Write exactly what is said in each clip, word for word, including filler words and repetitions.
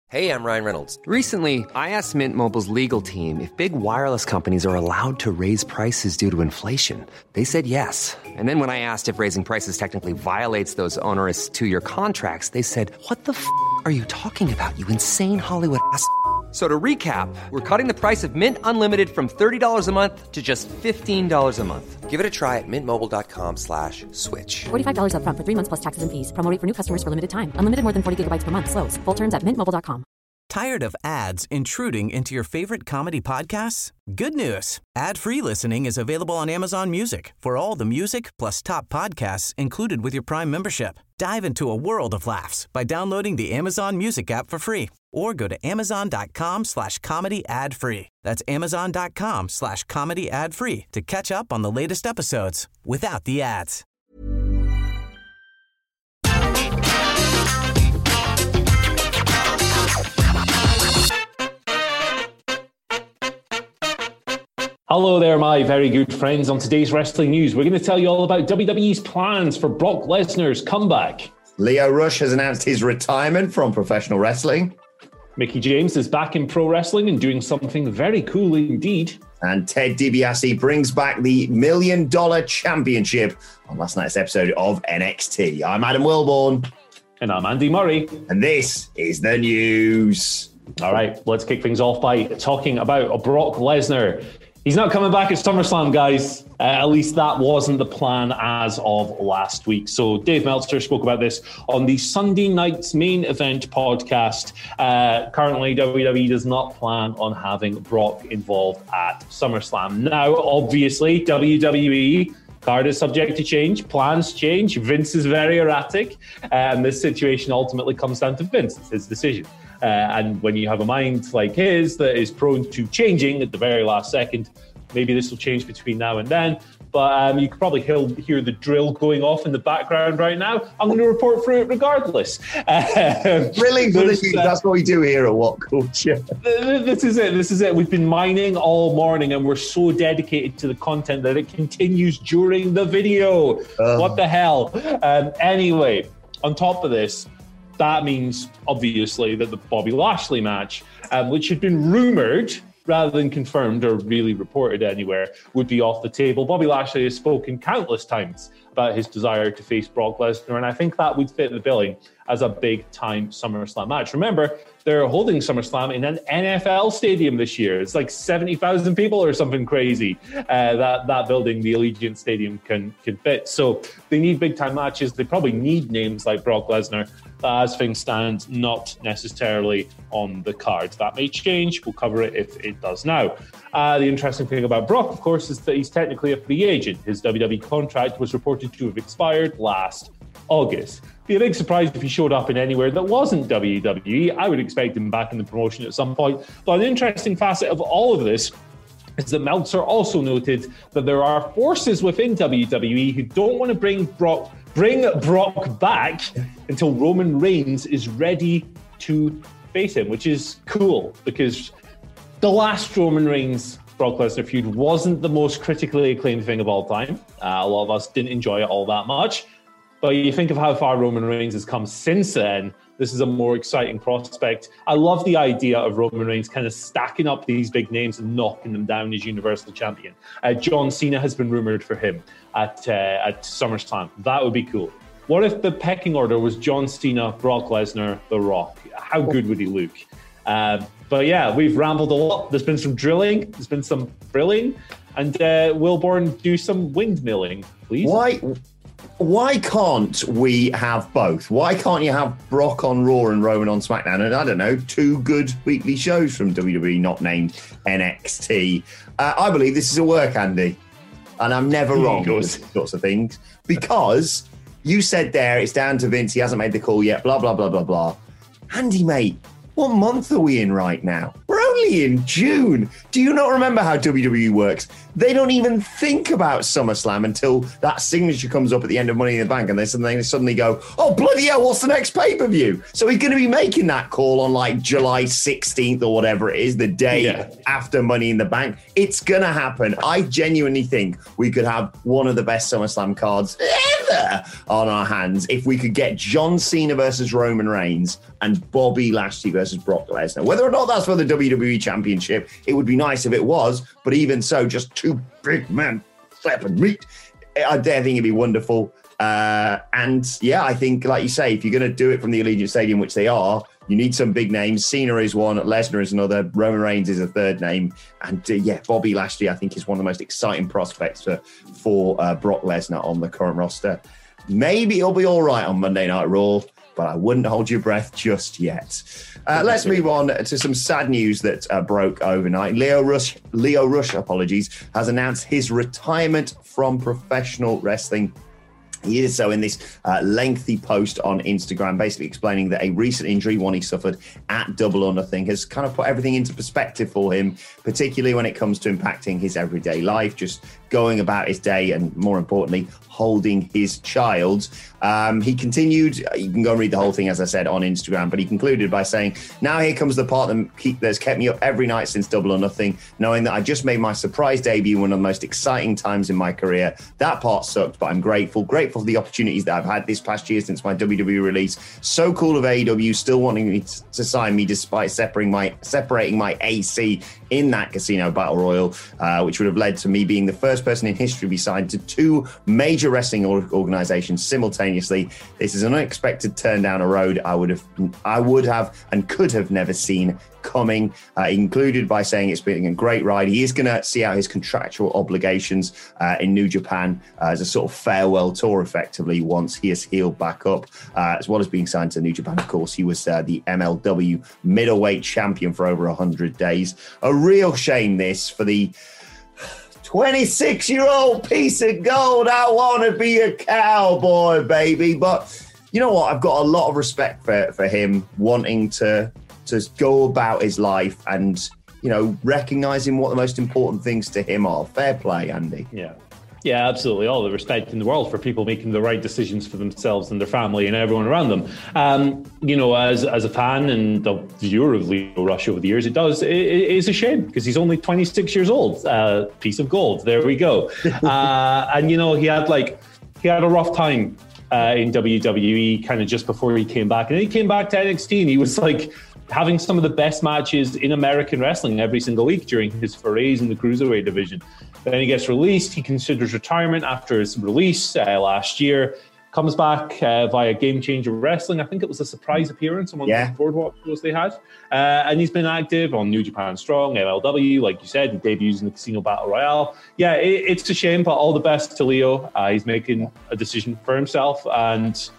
Hey, I'm Ryan Reynolds. Recently, I asked Mint Mobile's legal team if big wireless companies are allowed to raise prices due to inflation. They said yes. And then when I asked if raising prices technically violates those onerous two-year contracts, they said, what the f*** are you talking about, you insane Hollywood ass f- So to recap, we're cutting the price of Mint Unlimited from thirty dollars a month to just fifteen dollars a month. Give it a try at mintmobile.com slash switch. forty-five dollars up front for three months plus taxes and fees. Promo rate for new customers for limited time. Unlimited more than forty gigabytes per month. Slows full terms at mint mobile dot com. Tired of ads intruding into your favorite comedy podcasts? Good news. Ad-free listening is available on Amazon Music for all the music plus top podcasts included with your Prime membership. Dive into a world of laughs by downloading the Amazon Music app for free or go to amazon.com slash comedy ad free. That's amazon.com slash comedy ad free to catch up on the latest episodes without the ads. Hello there, my very good friends. On today's Wrestling News, we're going to tell you all about W W E's plans for Brock Lesnar's comeback. Lio Rush has announced his retirement from professional wrestling. Mickie James is back in pro wrestling and doing something very cool indeed. And Ted DiBiase brings back the Million Dollar Championship on last night's episode of N X T. I'm Adam Wilborn. And I'm Andy Murray. And this is the news. All right, let's kick things off by talking about Brock Lesnar. He's not coming back at SummerSlam, guys. Uh, at least that wasn't the plan as of last week. So Dave Meltzer spoke about this on the Sunday Night's Main Event podcast. Uh, currently, W W E does not plan on having Brock involved at SummerSlam. Now, obviously, W W E card is subject to change. Plans change. Vince is very erratic. And this situation ultimately comes down to Vince. It's his decision. Uh, and when you have a mind like his that is prone to changing at the very last second, maybe this will change between now and then. But um, you can probably hear the drill going off in the background right now. I'm going to report through it regardless. Um, Drilling for the news. Uh, That's what we do here at What Culture. This is it. This is it. We've been mining all morning and we're so dedicated to the content that it continues during the video. Um, what the hell? Um, anyway, on top of this, that means, obviously, that the Bobby Lashley match, um, which had been rumoured rather than confirmed or really reported anywhere, would be off the table. Bobby Lashley has spoken countless times about his desire to face Brock Lesnar, and I think that would fit the billing as a big-time SummerSlam match. Remember, they're holding SummerSlam in an N F L stadium this year. It's like seventy thousand people or something crazy. Uh, that that building, the Allegiant Stadium, can, can fit. So they need big-time matches. They probably need names like Brock Lesnar. But as things stand, not necessarily on the card. That may change. We'll cover it if it does now. Uh, the interesting thing about Brock, of course, is that he's technically a free agent. His W W E contract was reported to have expired last August. Be a big surprise if he showed up in anywhere that wasn't W W E. I would expect him back in the promotion at some point. But an interesting facet of all of this is that Meltzer also noted that there are forces within W W E who don't want to bring Brock bring Brock back until Roman Reigns is ready to face him, which is cool because the last Roman Reigns Brock Lesnar feud wasn't the most critically acclaimed thing of all time. Uh, a lot of us didn't enjoy it all that much. But you think of how far Roman Reigns has come since then, this is a more exciting prospect. I love the idea of Roman Reigns kind of stacking up these big names and knocking them down as Universal Champion. Uh, John Cena has been rumoured for him at uh, at SummerSlam. That would be cool. What if the pecking order was John Cena, Brock Lesnar, The Rock? How good would he look? Uh, but yeah, we've rambled a lot. There's been some drilling. There's been some thrilling. And uh, Wilborn, do some windmilling, please. Why... Why can't we have both? Why can't you have Brock on Raw and Roman on SmackDown? And I don't know, two good weekly shows from W W E not named N X T. Uh, I believe this is a work, Andy. And I'm never wrong with these sorts of things. Because you said there, it's down to Vince, he hasn't made the call yet, blah, blah, blah, blah, blah. Andy, mate, what month are we in right now? We're only in June. Do you not remember how W W E works? They don't even think about SummerSlam until that signature comes up at the end of Money in the Bank, and they suddenly, they suddenly go, oh, bloody hell, what's the next pay-per-view? So he's going to be making that call on like July sixteenth or whatever it is, the day yeah. after Money in the Bank. It's going to happen. I genuinely think we could have one of the best SummerSlam cards ever. murder on our hands if we could get John Cena versus Roman Reigns and Bobby Lashley versus Brock Lesnar. Whether or not that's for the W W E Championship, it would be nice if it was, but even so, just two big men slapping meat. I think it'd be wonderful. Uh, and yeah, I think, like you say, if you're going to do it from the Allegiant Stadium, which they are, you need some big names. Cena is one, Lesnar is another, Roman Reigns is a third name. And uh, yeah, Bobby Lashley, I think, is one of the most exciting prospects for, for uh, Brock Lesnar on the current roster. Maybe he'll be all right on Monday Night Raw, but I wouldn't hold your breath just yet. Uh, let's move on to some sad news that uh, broke overnight. Lio Rush, Lio Rush, apologies, has announced his retirement from professional wrestling. He did so in this uh, lengthy post on Instagram, basically explaining that a recent injury, one he suffered at Double or Nothing, has kind of put everything into perspective for him, particularly when it comes to impacting his everyday life, just going about his day and, more importantly, holding his child. Um, he continued, you can go and read the whole thing, as I said, on Instagram, but he concluded by saying, now here comes the part that keep, that's kept me up every night since Double or Nothing, knowing that I just made my surprise debut, one of the most exciting times in my career. That part sucked, but I'm grateful, grateful for the opportunities that I've had this past year since my W W E release. So cool of A E W still wanting me to sign me despite separating my, separating my A C in that Casino Battle Royal, uh, which would have led to me being the first person in history to be signed to two major wrestling organizations simultaneously. This is an unexpected turn down a road I would have, I would have and could have never seen coming. Uh, included by saying it's been a great ride. He is going to see out his contractual obligations uh, in New Japan uh, as a sort of farewell tour, effectively, once he has healed back up, uh, as well as being signed to New Japan. Of course, he was uh, the M L W middleweight champion for over one hundred days. A real shame, this, for the twenty-six-year-old piece of gold. I want to be a cowboy, baby. But you know what? I've got a lot of respect for, for him wanting to, to go about his life and, you know, recognizing what the most important things to him are. Fair play, Andy. Yeah. Yeah, absolutely. All the respect in the world for people making the right decisions for themselves and their family and everyone around them. Um, you know, as as a fan and a viewer of Lio Rush over the years, it does. It, it is a shame because he's only twenty-six years old. Uh, piece of gold. There we go. uh, and, you know, he had like, he had a rough time uh, in W W E kind of just before he came back. And then he came back to N X T and he was like having some of the best matches in American wrestling every single week during his forays in the Cruiserweight division. Then he gets released. He considers retirement after his release uh, last year. Comes back uh, via Game Changer Wrestling. I think it was a surprise appearance on one yeah. of the Boardwalk shows they had. Uh, and he's been active on New Japan Strong, M L W, like you said. He debuts in the Casino Battle Royale. Yeah, it, it's a shame, but all the best to Lio. Uh, he's making a decision for himself, and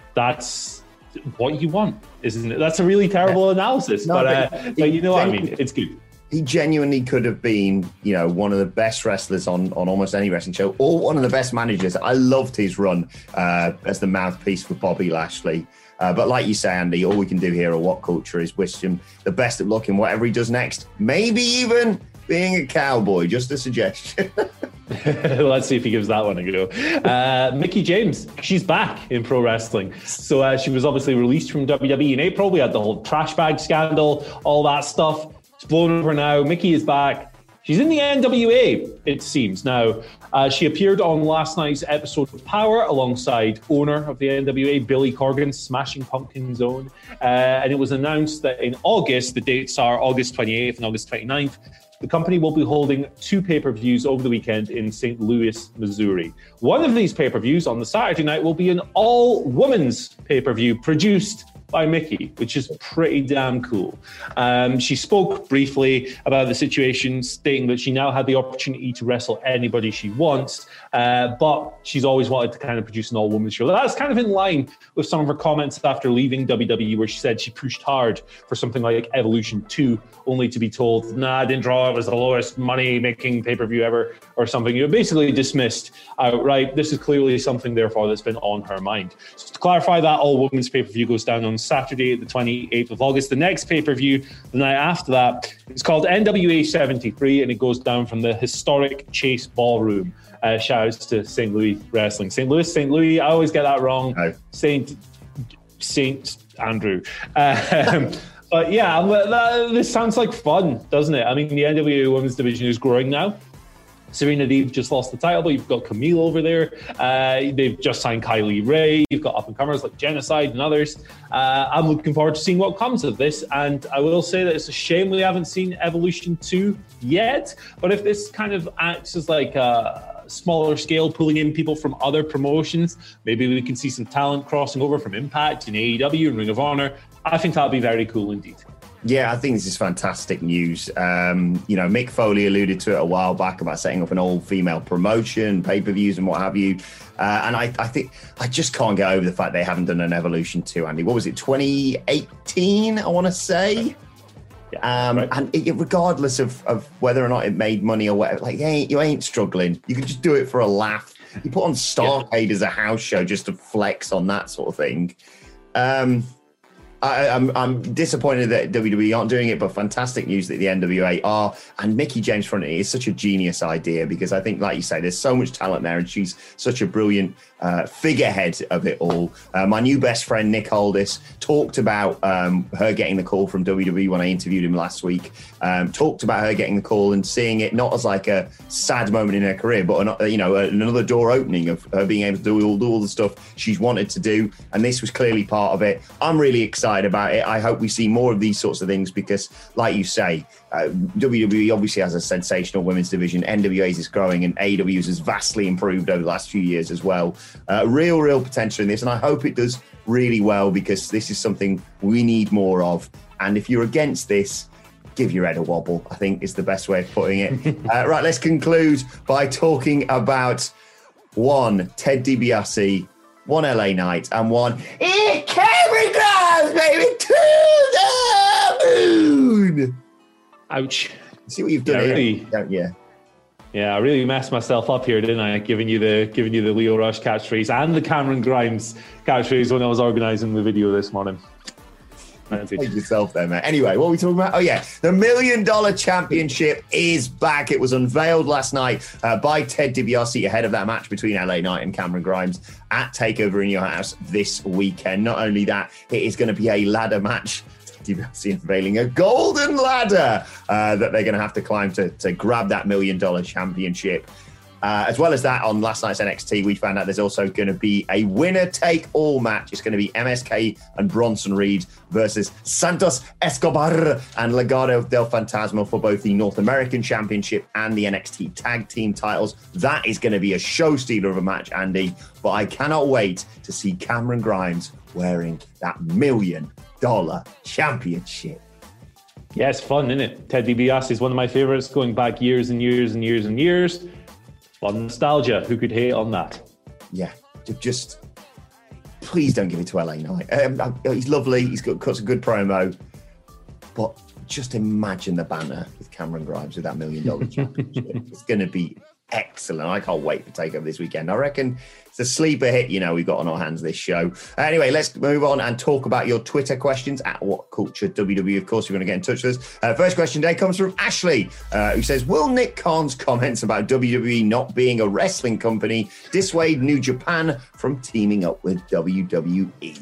that's what you want, isn't it? That's a really terrible analysis, no, but, uh, but, but you know what I mean. It's good. He genuinely could have been, you know, one of the best wrestlers on, on almost any wrestling show, or one of the best managers. I loved his run uh, as the mouthpiece for Bobby Lashley. Uh, but like you say, Andy, all we can do here at What Culture is wish him the best of luck in whatever he does next. Maybe even being a cowboy, just a suggestion. Let's see if he gives that one a go. Uh, Mickie James, she's back in pro wrestling. So uh, she was obviously released from W W E in April. We had the whole trash bag scandal, all that stuff. It's blown over now. Mickie is back. She's in the N W A, it seems. Now, uh, she appeared on last night's episode of Power alongside owner of the N W A, Billy Corgan, Smashing Pumpkins' own. Uh, and it was announced that in August, the dates are August twenty-eighth and August twenty-ninth, the company will be holding two pay-per-views over the weekend in Saint Louis, Missouri. One of these pay-per-views on the Saturday night will be an all-women's pay-per-view produced by Mickie, which is pretty damn cool. Um, she spoke briefly about the situation, stating that she now had the opportunity to wrestle anybody she wants, uh, but she's always wanted to kind of produce an all-women's show. That's kind of in line with some of her comments after leaving W W E, where she said she pushed hard for something like Evolution two, only to be told, nah, I didn't draw, it was the lowest money-making pay-per-view ever, or something. You basically dismissed outright. This is clearly something, therefore, that's been on her mind. So to clarify, that all-women's pay-per-view goes down on Saturday, the twenty-eighth of August. The next pay-per-view, the night after that, it's called N W A seventy-three, and it goes down from the historic Chase Ballroom. Uh, shouts to Saint Louis Wrestling. Saint Louis, Saint Louis, I always get that wrong. No. Saint Saint Andrew. Um, but yeah, that, this sounds like fun, doesn't it? I mean, the N W A Women's Division is growing now. Serena Deeb just lost the title, but you've got Camille over there. Uh, they've just signed Kylie Ray. You've got up-and-comers like Genocide and others. Uh, I'm looking forward to seeing what comes of this. And I will say that it's a shame we haven't seen Evolution two yet. But if this kind of acts as like a smaller scale, pulling in people from other promotions, maybe we can see some talent crossing over from Impact and A E W and Ring of Honor. I think that would be very cool indeed. Yeah, I think this is fantastic news. Um, you know, Mick Foley alluded to it a while back about setting up an all-female promotion, pay-per-views and what have you. Uh, and I, I think I just can't get over the fact they haven't done an Evolution two, Andy. What was it, twenty eighteen, I want to say? Yeah, um, right. And it, regardless of, of whether or not it made money or whatever, like, you ain't, you ain't struggling. You can just do it for a laugh. You put on Starrcade yeah. as a house show just to flex on that sort of thing. Um I, I'm, I'm disappointed that W W E aren't doing it, but fantastic news that the N W A are. And Mickie James front is such a genius idea because I think, like you say, there's so much talent there and she's such a brilliant uh, figurehead of it all. Uh, my new best friend, Nick Aldis, talked about um, her getting the call from W W E when I interviewed him last week. Um, talked about her getting the call and seeing it not as like a sad moment in her career, but an, you know, another door opening of her being able to do all, do all the stuff she's wanted to do. And this was clearly part of it. I'm really excited about it. I hope we see more of these sorts of things because, like you say, uh, W W E obviously has a sensational women's division. N W A's is growing and A E W's has vastly improved over the last few years as well. Uh, real, real potential in this. And I hope it does really well because this is something we need more of. And if you're against this, give your head a wobble, I think is the best way of putting it. uh, right, let's conclude by talking about one, Ted DiBiase, one L A Knight, and one It Cameron Grimes, baby, to the moon. Ouch. See what you've done yeah, here, really, don't you? Yeah, I really messed myself up here, didn't I? Giving you the giving you the Lio Rush catchphrase and the Cameron Grimes catchphrase when I was organising the video this morning. Take yourself there, mate. Anyway, what are we talking about? Oh, yeah. The Million Dollar Championship is back. It was unveiled last night uh, by Ted DiBiase ahead of that match between L A Knight and Cameron Grimes at TakeOver in Your House this weekend. Not only that, it is going to be a ladder match. DiBiase unveiling a golden ladder uh, that they're going to have to climb to, to grab that Million Dollar Championship. Uh, as well as that, on last night's N X T, we found out there's also going to be a winner-take-all match. It's going to be M S K and Bronson Reed versus Santos Escobar and Legado del Fantasma for both the North American Championship and the N X T Tag Team titles. That is going to be a show-stealer of a match, Andy. But I cannot wait to see Cameron Grimes wearing that million-dollar championship. Yeah, it's fun, isn't it? Ted DiBiase is one of my favourites, going back years and years and years and years. Fun nostalgia. Who could hate on that? Yeah, just please don't give it to L A Knight. Um, he's lovely. He's got, got some good promo, but just imagine the banner with Cameron Grimes with that million dollar championship. It's going to be excellent. I can't wait for TakeOver this weekend. I reckon it's a sleeper hit, you know, we've got on our hands this show. Anyway, let's move on and talk about your Twitter questions at What Culture W W E. Of course, you're going to get in touch with us. Uh, first question today comes from Ashley, uh, who says, will Nick Khan's comments about W W E not being a wrestling company dissuade New Japan from teaming up with W W E?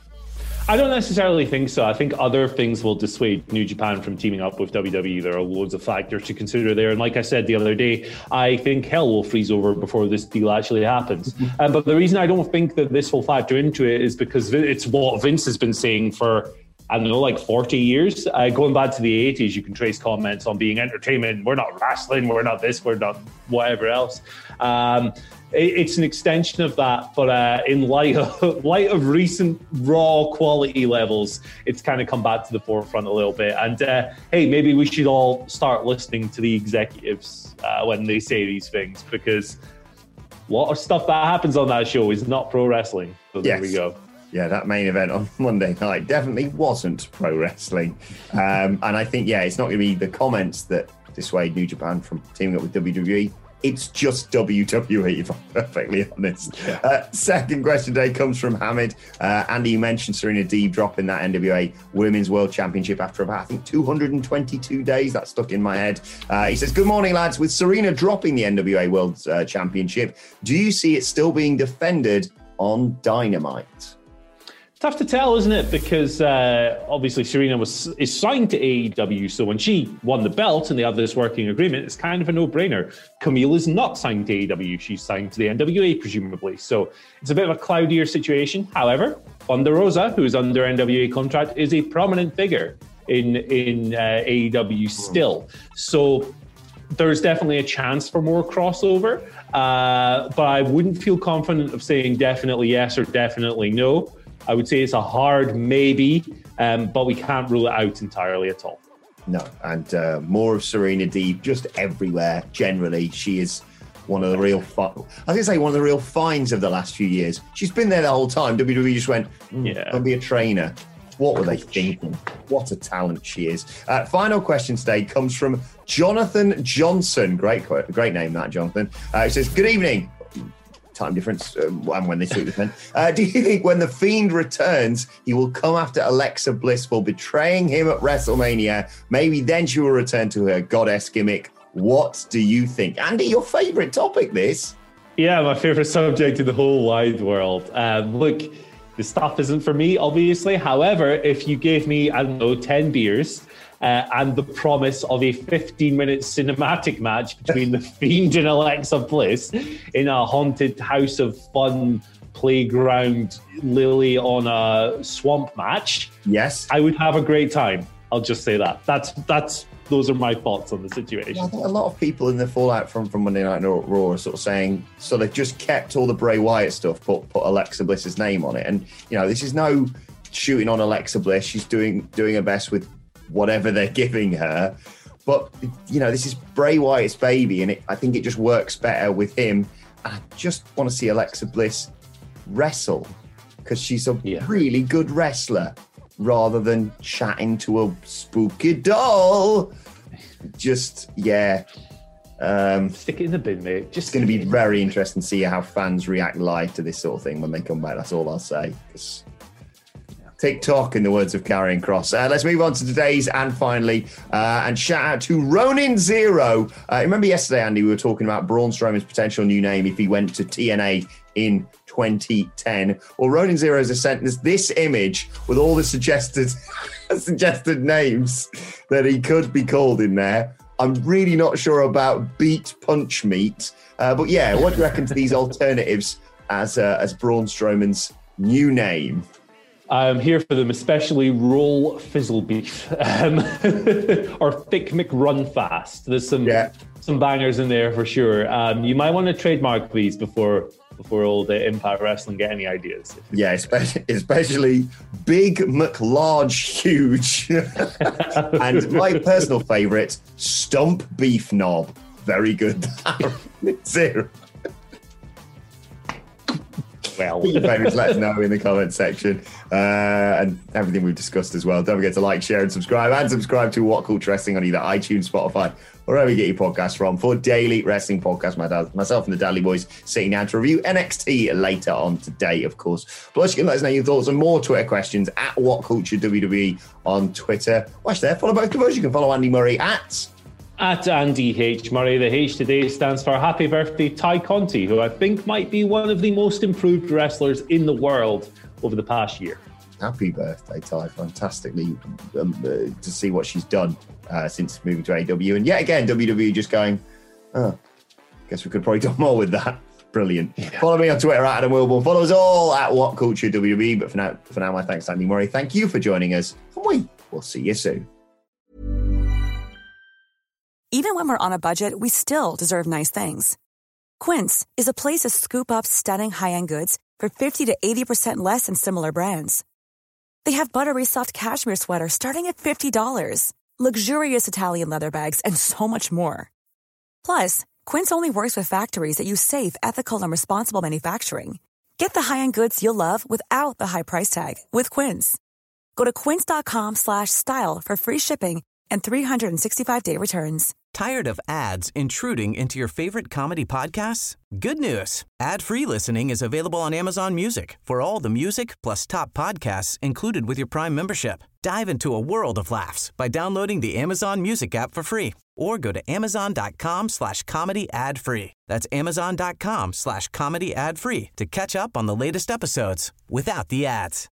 I don't necessarily think so. I think other things will dissuade New Japan from teaming up with W W E. There are loads of factors to consider there. And like I said the other day, I think hell will freeze over before this deal actually happens. um, but the reason I don't think that this will factor into it is because it's what Vince has been saying for, I don't know, like forty years. Uh, going back to the eighties, you can trace comments on being entertainment. We're not wrestling. We're not this. We're not whatever else. Um, It's an extension of that, but uh, in light of, light of recent raw quality levels, it's kind of come back to the forefront a little bit. And uh, hey, maybe we should all start listening to the executives uh, when they say these things, because a lot of stuff that happens on that show is not pro wrestling. So there yes. we go. Yeah, that main event on Monday night definitely wasn't pro wrestling. Um, and I think, yeah, it's not going to be the comments that dissuade New Japan from teaming up with W W E. It's just W W E, if I'm perfectly honest. Yeah. Uh, second question today comes from Hamid. Uh, Andy, you mentioned Serena Deeb dropping that N W A Women's World Championship after about, I think, two hundred twenty-two days. That stuck in my head. Uh, he says, good morning, lads. With Serena dropping the N W A World uh, Championship, do you see it still being defended on Dynamite? tough to tell, isn't it? Because uh, obviously Serena was is signed to A E W, so when she won the belt and they have this working agreement, it's kind of a no-brainer. Camille is not signed to A E W; she's signed to the N W A, presumably. So it's a bit of a cloudier situation. However, Thunder Rosa, who is under N W A contract, is a prominent figure in in uh, A E W still. So there's definitely a chance for more crossover, uh, but I wouldn't feel confident of saying definitely yes or definitely no. I would say it's a hard maybe, um, but we can't rule it out entirely at all. No, and uh, more of Serena Deeb just everywhere. Generally, she is one of the real, fi- I was going to say one of the real finds of the last few years. She's been there the whole time. W W E just went, mm, yeah, don't be a trainer. What were they thinking? What a talent she is. Uh, final question today comes from Jonathan Johnson. Great, great name that, Jonathan. Uh, it says, good evening. Time difference uh, and when they tweet the pen. Uh, do you think when The Fiend returns, he will come after Alexa Bliss for betraying him at WrestleMania? Maybe then she will return to her goddess gimmick. What do you think? Andy, your favourite topic, this? Yeah, my favourite subject in the whole wide world. Um, look, the stuff isn't for me, obviously. However, if you gave me, I don't know, ten beers uh, and the promise of a fifteen-minute cinematic match between The Fiend and Alexa Bliss in a haunted house of fun playground Lily on a swamp match, yes, I would have a great time. I'll just say that. That's that's those are my thoughts on the situation. Yeah, I think a lot of people in the fallout from, from Monday Night Raw are sort of saying, so they've just kept all the Bray Wyatt stuff, put put Alexa Bliss's name on it. And, you know, this is no shooting on Alexa Bliss. She's doing doing her best with whatever they're giving her. But, you know, this is Bray Wyatt's baby, and it, I think it just works better with him. I just want to see Alexa Bliss wrestle because she's a yeah. really good wrestler rather than chatting to a spooky doll. Just, yeah. Um, Stick it in the bin, mate. Just it's going to be very interesting to see how fans react live to this sort of thing when they come back. That's all I'll say. Because TikTok, in the words of Karrion Kross. Uh, let's move on to today's and finally, uh, and shout out to Ronin Zero. Uh, remember yesterday, Andy, we were talking about Braun Strowman's potential new name if he went to T N A in twenty ten. Well, Ronin Zero has sent us this image with all the suggested suggested names that he could be called in there. I'm really not sure about Beat Punch Meat, uh, but yeah, what do you reckon to these alternatives as uh, as Braun Strowman's new name? I'm here for them, especially Roll Fizzle Beef um, or Thick McRun Fast. There's some yeah. some bangers in there for sure. Um, you might want to trademark these before before all the Impact Wrestling get any ideas. Yeah, especially, especially Big McLarge Huge. And my personal favourite, Stump Beef Knob. Very good. Zero. Well, your favourites, let us know in the comment section, uh, and everything we've discussed as well. Don't forget to like, share, and subscribe, and subscribe to What Culture Wrestling on either iTunes, Spotify, or wherever you get your podcasts from. For daily wrestling podcasts, my dad, myself and the Dudley Boys sitting down to review N X T later on today, of course. Plus, you can let us know your thoughts and more Twitter questions at What Culture W W E on Twitter. Watch there, follow both of us. You can follow Andy Murray at At Andy H. Murray. The H today stands for Happy Birthday Ty Conti, who I think might be one of the most improved wrestlers in the world over the past year. Happy birthday, Ty. Fantastically um, uh, to see what she's done uh, since moving to A E W. And yet again, W W E just going, oh, guess we could probably do more with that. Brilliant. Yeah. Follow me on Twitter at Adam Wilborn. Follow us all at What Culture W W E. But for now, for now, my thanks to Andy Murray. Thank you for joining us. And we will see you soon. Even when we're on a budget, we still deserve nice things. Quince is a place to scoop up stunning high-end goods for fifty to eighty percent less than similar brands. They have buttery soft cashmere sweaters starting at fifty dollars, luxurious Italian leather bags, and so much more. Plus, Quince only works with factories that use safe, ethical, and responsible manufacturing. Get the high-end goods you'll love without the high price tag with Quince. Go to quince.com slash style for free shipping and three sixty-five day returns. Tired of ads intruding into your favorite comedy podcasts? Good news. Ad-free listening is available on Amazon Music for all the music plus top podcasts included with your Prime membership. Dive into a world of laughs by downloading the Amazon Music app for free or go to amazon.com slash comedy ad free. That's amazon.com slash comedy ad free to catch up on the latest episodes without the ads.